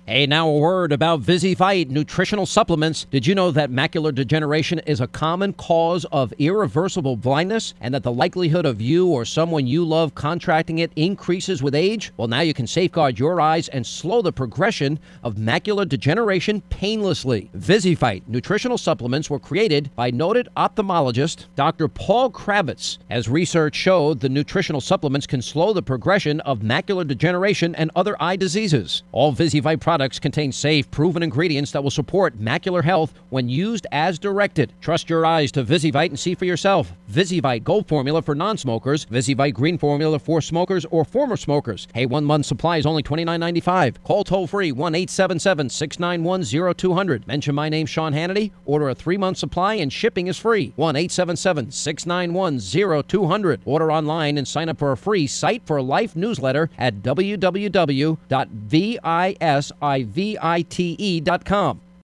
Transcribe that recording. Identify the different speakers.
Speaker 1: Hey, now a word about VisiVite nutritional supplements. Did you know that macular degeneration is a common cause of irreversible blindness and that the likelihood of you or someone you love contracting it increases with age? Well, now you can safeguard your eyes and slow the progression of macular degeneration painlessly. VisiVite nutritional supplements were created by noted ophthalmologist Dr. Paul Kravitz. As research showed, the nutritional supplements can slow the progression of macular degeneration and other eye diseases. All VisiVite products contain safe, proven ingredients that will support macular health when used as directed. Trust your eyes to VisiVite and see for yourself. VisiVite Gold Formula for non-smokers, VisiVite Green Formula for smokers or former smokers. Hey, 1 month supply is only $29.95. Call toll-free 1-877-691-0200. Mention my name, Sean Hannity. Order a 3-month supply and shipping is free. 1-877-691-0200. Order online and sign up for a free Sight for Life newsletter at www.visivite.com.